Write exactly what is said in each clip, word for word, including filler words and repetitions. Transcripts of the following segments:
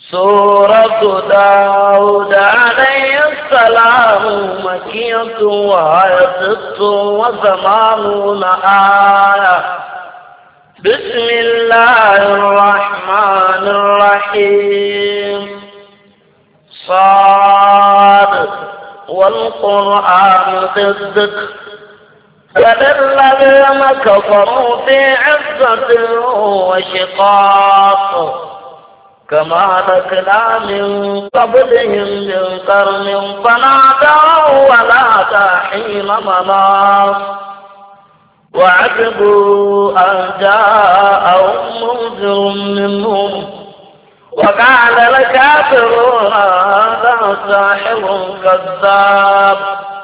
سورة داود عليه السلام مكية وهي ست وثمانون آية. بسم الله الرحمن الرحيم. صاد والقرآن ذي الذكر بل الذين كفروا في عزة وشقاق كما لكنا من قبلهم من قرن فنادوا ولا حين مناص وعجبوا أن جاءهم منذر منهم وقال الكافرون هذا ساحر كذاب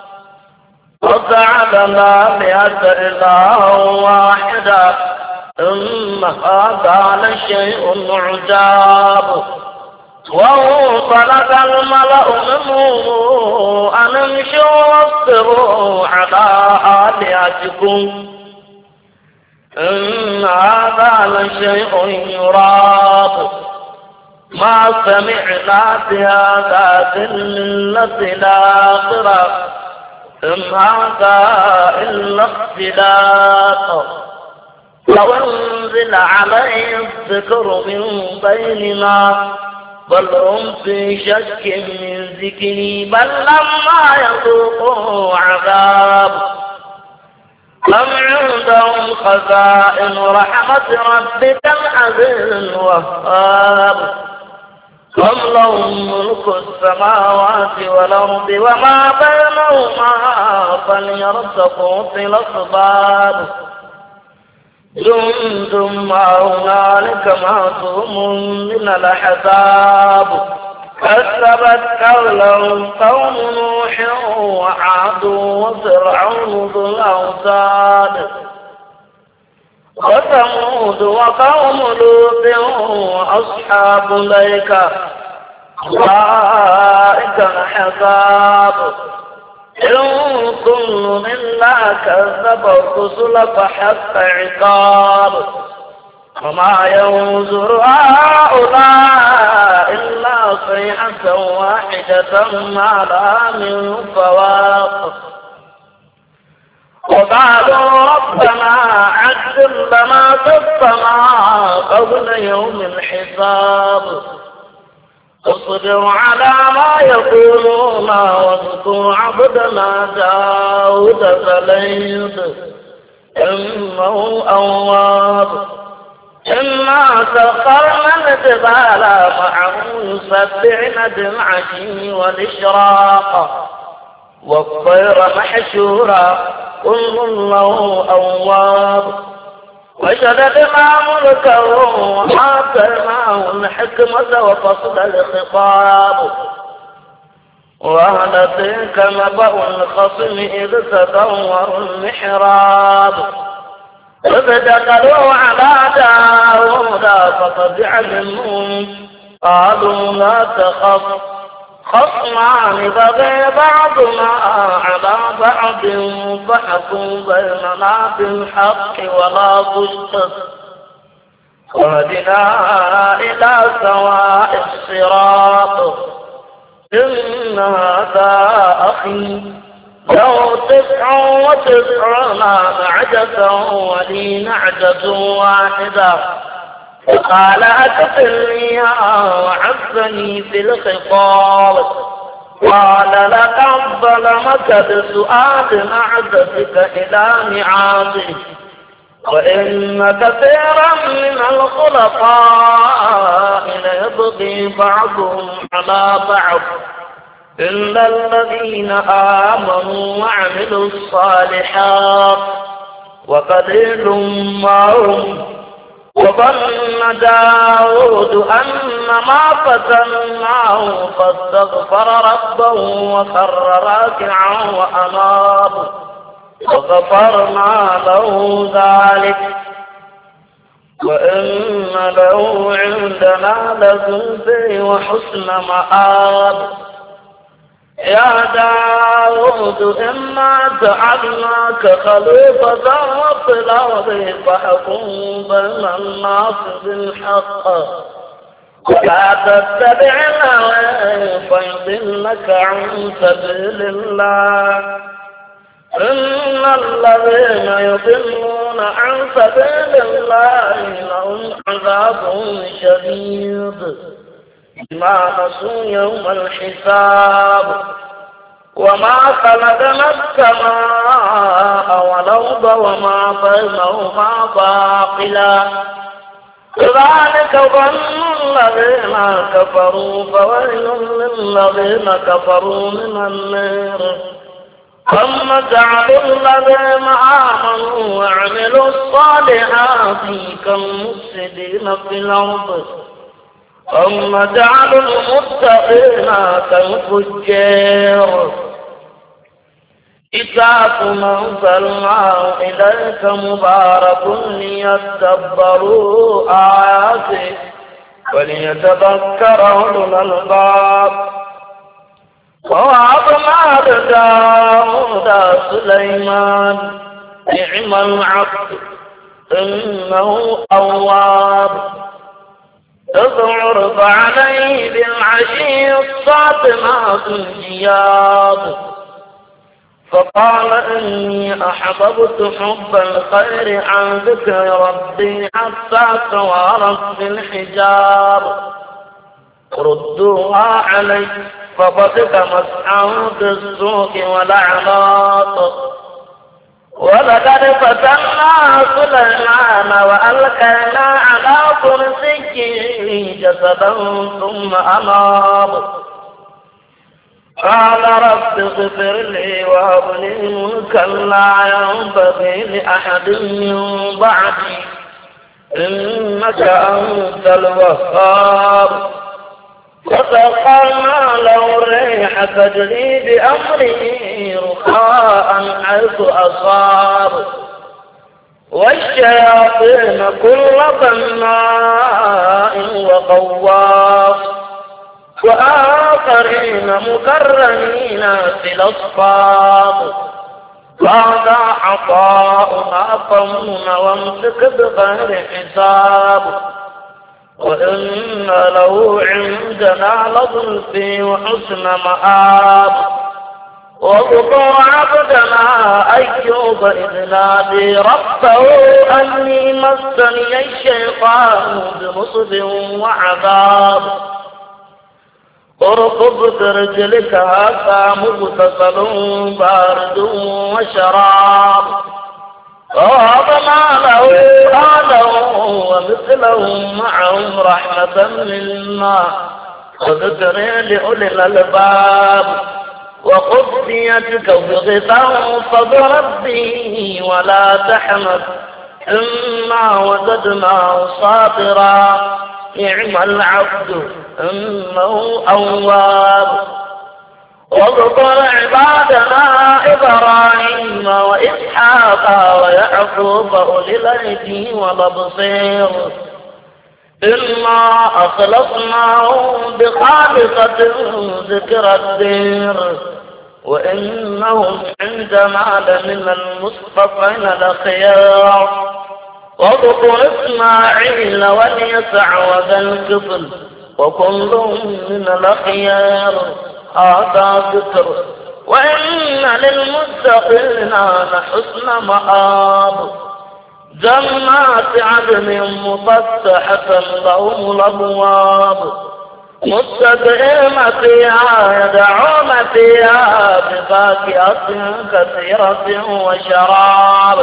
وجعلنا مئة إله واحدا إن هذا لشيء عجاب. وانطلق الملأ منهم أن امشوا واصبروا على آلهتكم إن هذا لشيء يراب ما سمعنا بهذا في الملة الآخرة إن هذا إلا اختلاق لو انزل عليه الذكر من بيننا بل هم في شك من ذكري بل لما يذوقوا عذاب أم عندهم خزائن رحمة ربك العزيز الوهاب أم لهم ملك السماوات والأرض وما بينهما فليرتقوا في الأسباب جند ما هنالك معصوم من الأحزاب كذبت قبلهم قوم نوح وعاد وفرعون ذو الأوتاد وثمود وقوم لوط وأصحاب الأيكة أولئك الأحزاب إن كل إلا كذب الرسل فحق عقاب وما ينظر هؤلاء إلا صيحة واحدة ما لها من فواق وقالوا ربنا عجل لنا قسطنا قبل يوم الحساب اصبر على ما يقولون واذكر عبدنا داود ذا الأيد إنه أواب إنا سخرنا الجبال معه يسبحن بالعشي والإشراق والطير محشورا كل له أواب وشددنا ملكه وآتيناه الحكمة وفصل الخطاب وهل أتيك نبأ الخصم إذ تدوروا المحراب إذ دخلوا على داود ففزع منهم قالوا لا تخف خصمان بغي بعضنا على بعض فحكم بيننا بالحق ولا تشطط واهدنا إلى سواء الصراط إن هذا أخي له تسع وتسعون نعجة ولي نعجة واحدة قال أكفلنيها وعزني في الخطاب قال لقد ظلمك بسؤال نعجتك إلى نعاجه وإن كثيرا من الخلطاء ليبغي بعضهم على بعض إلا الذين آمنوا وعملوا الصالحات وقليل ما هم وظن داود أن ما فتناه فاستغفر ربه وخر راكعا وأناب وغفرنا له ذلك وإن له عندنا لزلفى وحسن مآب يا داود إنا جعلناك خليفة في الأرض فاحكم بين الناس بالحق ولا تتبع الهوى فيضلك عن سبيل الله إن الذين يضلون عن سبيل الله لهم عذاب شديد بما نسوا يوم الحساب وما خلقنا السماء والأرض وما بينهما باطلا ذلك ظن الذين كفروا فويل للذين كفروا من النار ثم جعلوا الذين آمنوا وعملوا الصالحات كالمفسدين في الأرض ثم جعلوا المتقين كالفجار كتاب أنزلناه إليك مبارك ليدبروا آياته وليتذكر أولو الألباب ووهبنا لداود سليمان نعم العبد إنه أواب إذ عرض عليه بالعشي الصافنات الجياد فقال إني أحببت حب الخير عن ذكر ربي حتى توارت بالحجاب ردوها علي فبدك مسعى بالسوق والأعناق ولقد فتنا سليمان وألقينا على كرسيه جسدا ثم أناب قال رب اغفر لي وهب لي ملكا لا ينبغي لأحد من بعدي إنك أنت الوهاب وسخرنا له الريح تجري بأمره رخاء حيث أصاب والشياطين كل بناء وغواص وآخرين مكرمين في الأصفاد هذا عطاؤنا فامنن وامسك بغير حساب وإن له عندنا لزلفى وحسن مآب واذكر عبدنا أيوب إذ نادي ربه أني مسني الشيطان بنصب وعذاب اركض برجلك هذا مغتسل بارد وشراب ووهبنا له أهلا ومثلهم معهم رحمة منا وذكر لأولي الألباب وخذ بيدك بغثا فاضرب به ولا تحنث إنا وجدناه صابرا نعم العبد إنه أواب واذكر عبادنا إبراهيم وإسحاق ويعقوب أولي الأيدي والأبصير إنا أخلصناهم بخالصة ذكر الدير وإنهم عندنا لمن المصطفين الأخيار واذكر إسماعيل واليسع وذا الكفل وكل من الأخيار هذا ذكر وإن للمتقين لحسن مآب جنات عدن مفتحة لهم الأبواب متكئين فيها يدعون فيها بفاكهة كثيرة وشراب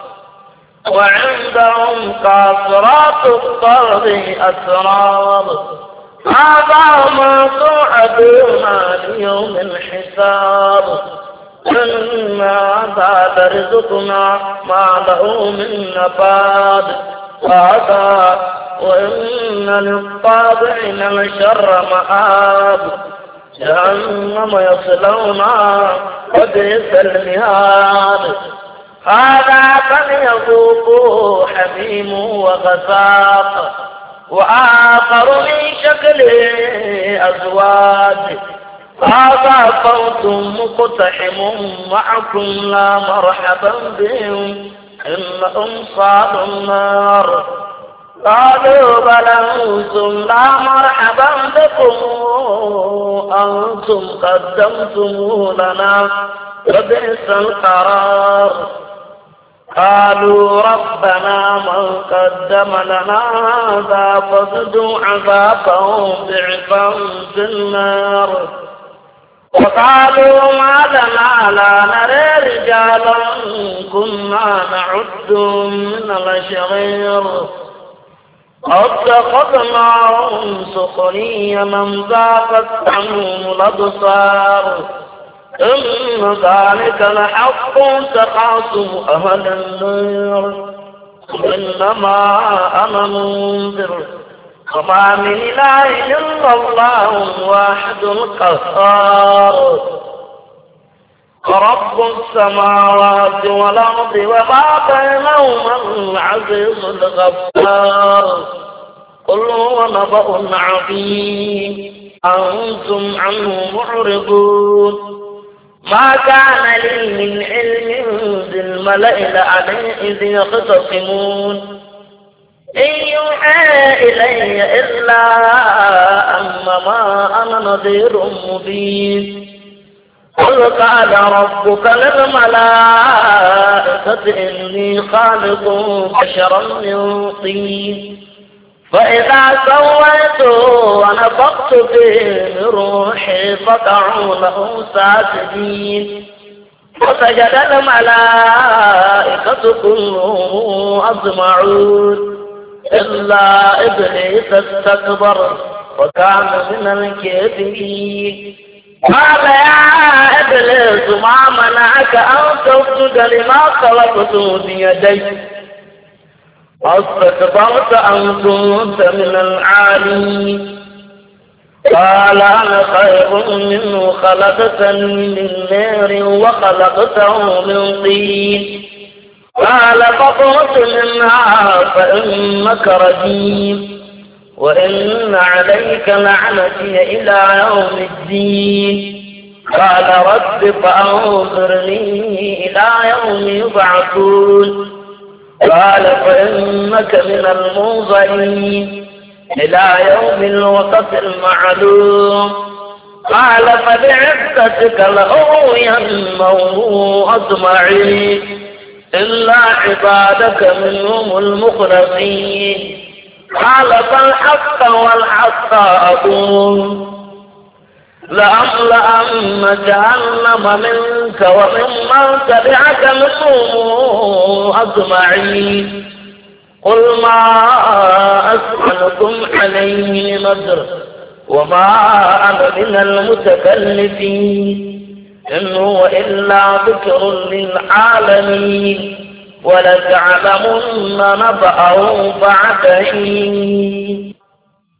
وعندهم قاصرات الطرف أتراب هذا ما توعدون ليوم الحساب إن هذا لرزقنا ما له من نفاد هذا وإن للطابعين لشر مآب جهنم يصلونها وبئس المهاد هذا فليذوقوا حميم وغساق وآخر من شكله أزواج هذا فوت مقتحم معكم لا مرحبا بهم إنهم صالوا النار قالوا بل أنتم لا مرحبا بكم أنتم قدمتموه لنا وبئس القرار. قالوا ربنا من قدم لنا هذا فزدوا عذابه ضعفا في النار. وقالوا ما لنا لا نرى رجالا كنا نعدهم من الأشرار اتخذناهم سخريا أم ذاقت عنهم الأبصار إن ذلك لحق تخاصم أهل النار إنما أنا منذر وما من إله إلا الله الواحد القهار رب السماوات والأرض وما بينهما العزيز الغفار. قل هو نبأ عظيم أنتم عنه معرضون. ما كان لي من علم بالملأ الأعلى إذ يختصمون إن يوحى إلي إلا أنما أنا نذير مبين. قل قال ربك للملائكة إني خالق بشرا من طين فإذا سويته ونفخت فيه من روحي فقعوا له ساجدين. فسجد الملائكة كلهم أجمعون إلا إبليس استكبر وكان من الكافرين. قال يا إبليس ما منعك أن تسجد لما خلقت بيدي أستكبرت أم كنت من العالين؟ قال أنا خير منه خلقتني من نار وخلقته من طين. قال فاخرج منها فإنك رجيم وإن عليك لعنتي إلى يوم الدين. قال رب فأنظرني إلى يوم يبعثون. قال فإنك من المنظرين إلى يوم الوقت المعلوم. قال فبعزتك لأغوينهم أجمعين إلا عبادك منهم المخلصين. قال فالحق والحق أقول لأملأن جهنم منك وممن تبعك منهم أجمعين. قل ما أسألكم عليه من أجر وما أنا من المتكلفين إن هو إلا ذكر للعالمين ولتعلمن نبأه بعد حين.